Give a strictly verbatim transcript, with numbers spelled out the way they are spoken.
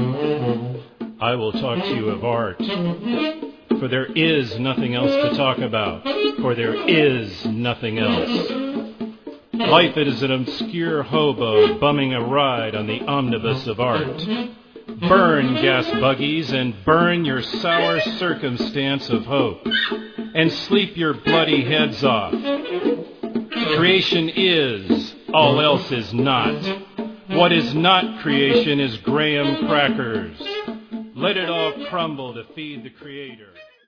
I will talk to you of art, for there is nothing else to talk about, for there is nothing else. Life is an obscure hobo bumming a ride on the omnibus of art. Burn gas buggies and burn your sour circumstance of hope, and sleep your bloody heads off. Creation is, all else is not. What is not creation is graham crackers. Let it all crumble to feed the Creator.